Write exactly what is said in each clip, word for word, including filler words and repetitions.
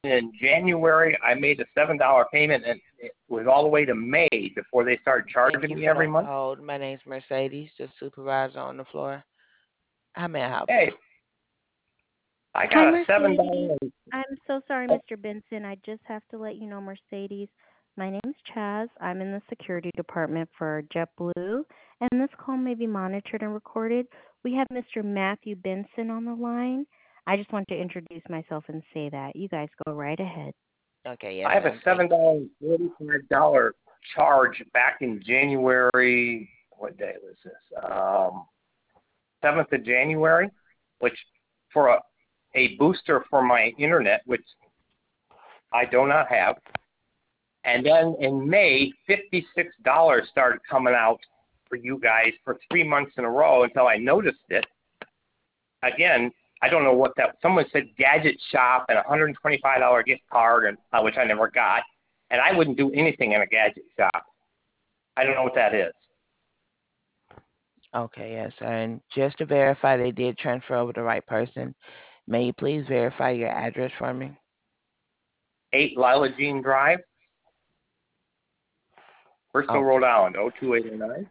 in January, I made a seven dollar payment, and it was all the way to May before they started Thank charging you me for every the month. hold. My name's Mercedes, the supervisor on the floor. How may I help you? Hey, I Hi, got a seven Mercedes. dollar. I'm so sorry, mister Benson. I just have to let you know, Mercedes, my name's Chaz. I'm in the security department for JetBlue, and this call may be monitored and recorded. We have mister Matthew Benson on the line. I just want to introduce myself and say that. You guys go right ahead. Okay, yes, I have a ma'am. Thank seven dollar forty five dollar charge back in January. What day was this? Um, seventh of January, which for a a booster for my internet, which I do not have. And then in May, fifty-six dollars started coming out for you guys for three months in a row until I noticed it. Again, I don't know what that. Someone said Gadget Shop and a one hundred twenty-five dollar gift card, and uh, which I never got. And I wouldn't do anything in a Gadget Shop. I don't know what that is. Okay, yes, sir. And just to verify they did transfer over the right person, may you please verify your address for me? Eight Lila Jean Drive, Bristol, Oh, Rhode Island, oh two eight oh nine.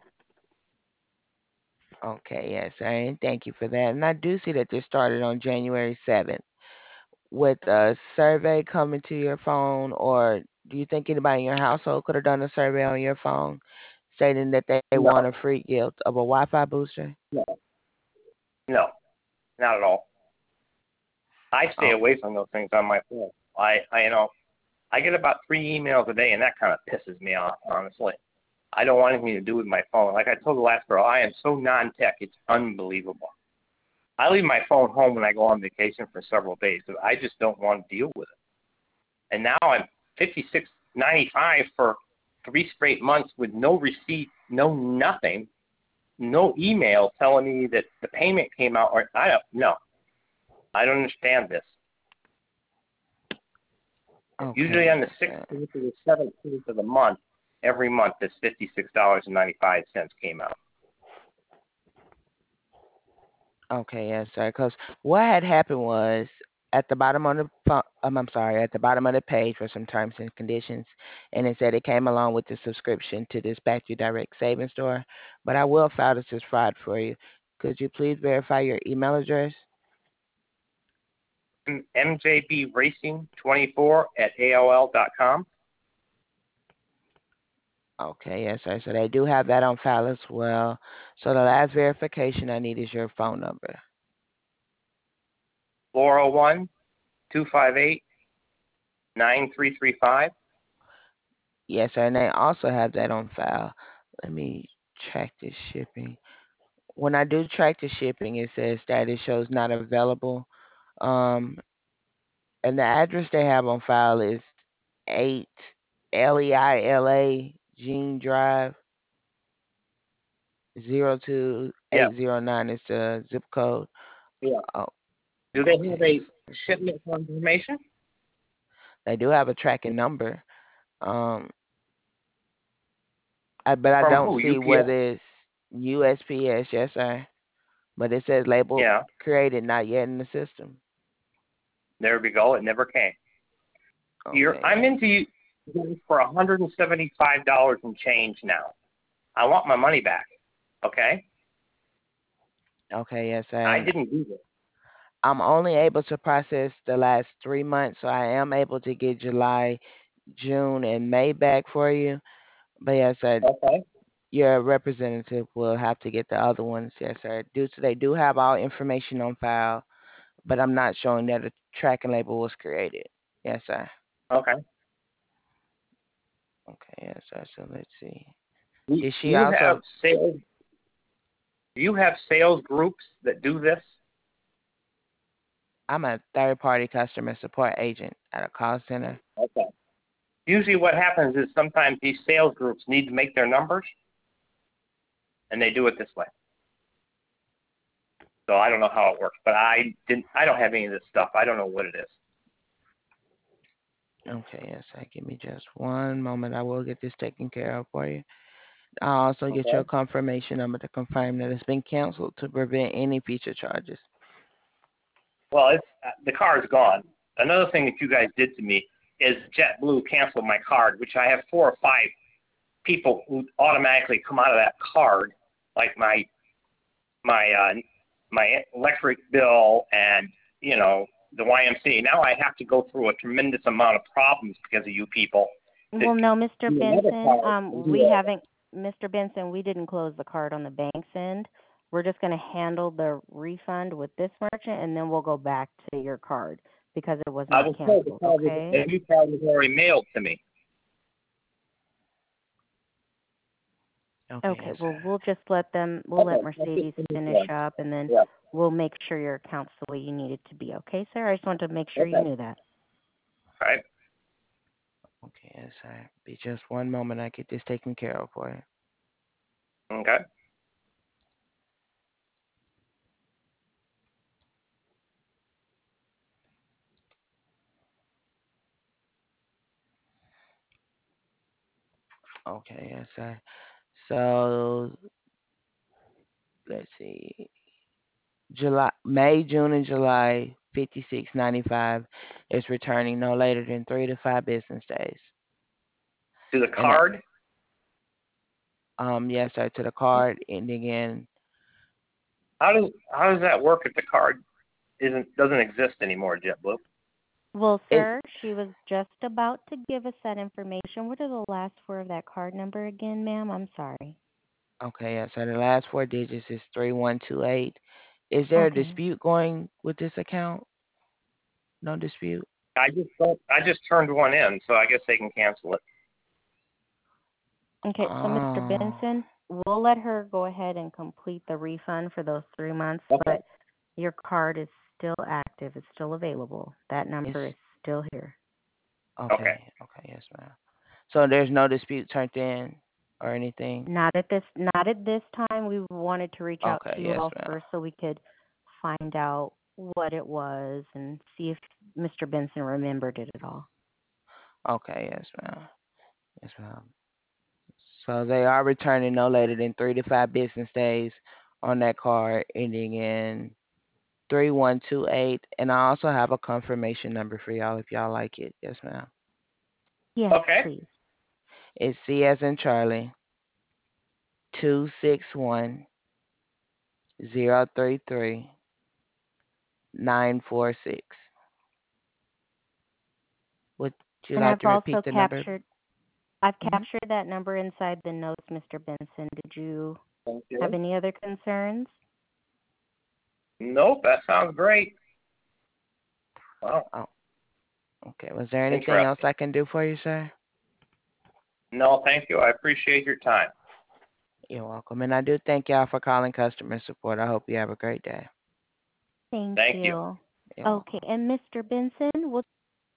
okay, yes, sir. And thank you for that. And I do see that this started on January seventh. With a survey coming to your phone, or do you think anybody in your household could have done a survey on your phone stating that they No, want a free gift of a Wi-Fi booster? no, no, not at all. I stay Oh, away from those things on my phone. I, I, you know, I get about three emails a day, and that kind of pisses me off, honestly. I don't want anything to do with my phone. Like I told the last girl, I am so non-tech, it's unbelievable. I leave my phone home when I go on vacation for several days, because I just don't want to deal with it. And now I'm fifty-six ninety-five for three straight months with no receipt, no nothing, no email telling me that the payment came out. Or I don't no, I don't understand this. okay, Usually on the yes, sir. sixteenth or the seventeenth of the month, every month this fifty-six dollars and ninety-five cents came out. Okay, yes, sir. Because what had happened was at the bottom of the pho- um, I'm sorry, at the bottom of the page were some terms and conditions, and it said it came along with the subscription to this Factory Direct Savings Store. But I will file this as fraud for you. Could you please verify your email address? M J B Racing twenty-four at A O L dot com. Okay, yes, sir. So they do have that on file as well. So the last verification I need is your phone number. four oh one, two five eight, nine three three five. Yes, sir. And they also have that on file. Let me track the shipping. When I do track the shipping, it says status shows not available. Um, and the address they have on file is eight L E I L A Jean Drive, zero two Yeah, eight zero nine is the zip code. yeah. Oh, Do they have okay, yes. a shipment confirmation? They do have a tracking number. Um, I, but I From don't who? see U P S? whether it's U S P S, yes, sir. But it says label Yeah, created, not yet in the system. there we go. It never came. You're, Okay, I'm yes. into you for one hundred seventy-five dollars and change now. I want my money back. Okay? Okay, yes, sir. I And didn't do this. I'm only able to process the last three months, so I am able to get July, June, and May back for you. But yes, sir, Okay. your representative will have to get the other ones, yes, sir. Due to they do have all information on file, but I'm not showing that a tracking label was created. Yes, sir. Okay. Okay, yes, sir. So let's see. Do Did she you have also? sales? Do you have sales groups that do this? I'm a third-party customer support agent at a call center. Okay. Usually, what happens is sometimes these sales groups need to make their numbers, and they do it this way. So I don't know how it works, but I didn't. I don't have any of this stuff. I don't know what it is. Okay, yes, sir. Give me just one moment. I will get this taken care of for you. I'll also get Okay. your confirmation number to confirm that it's been canceled to prevent any future charges. Well, it's uh, the car is gone. another thing that you guys did to me is JetBlue canceled my card, which I have four or five people who automatically come out of that card, like my my uh, my electric bill and you know the Y M C A. Now I have to go through a tremendous amount of problems because of you people. Well, no, Mister do another Benson, card um, and do we a- haven't, Mister Benson, we didn't close the card on the bank's end. We're just going to handle the refund with this merchant, and then we'll go back to your card because it was I not was told the canceled, card was, okay? the new card was already mailed to me. Okay, Okay, yes, well, sir. we'll just let them, we'll let Okay, that's Mercedes just finish one. up, and then Yeah. we'll make sure your account's the way you need it to be, okay, sir? I just wanted to make sure you Okay. knew that. All right. Okay, yes, sir. Be just one moment. I get this taken care of for you. Okay. Okay, yes, sir. So let's see. July, May, June, and July, fifty-six ninety-five is returning no later than three to five business days. To the And that, card. um, yes, sir, to the card ending in. How does how does that work if the card isn't doesn't exist anymore, JetBlue? Well, It's sir, she was just about to give us that information. What are the last four of that card number again, ma'am? I'm sorry. okay, yes, sir. The last four digits is three one two eight. Is there a Okay. dispute going with this account? No dispute. I just don't, I just turned one in, so I guess they can cancel it. Okay, so Mister Oh, Benson, we'll let her go ahead and complete the refund for those three months, Okay. but your card is still active. It's still available. That number it's is still here. okay. Okay. Okay, yes, ma'am. So there's no dispute turned in or anything. Not at this not at this time. We wanted to reach out Okay, to you yes, all ma'am. first so we could find out what it was and see if Mister Benson remembered it at all. Okay, yes, ma'am. Yes, ma'am. So they are returning no later than three to five business days on that card ending in three one two eight. And I also have a confirmation number for y'all if y'all like it. Yes, ma'am. Yes, Okay. please. It's C as in Charlie, two six one zero three three nine four six. Would you And like I've to repeat also the number? captured I've Mm-hmm. captured that number inside the notes, Mister Benson. Did you Thank have you. any other concerns? Nope, that sounds great. Wow. Oh, okay. Was there anything else Interesting. I can do for you, sir? No, thank you. I appreciate your time. You're welcome. And I do thank y'all for calling customer support. I hope you have a great day. Thank Thank you. you. You're Okay, welcome. and Mister Benson,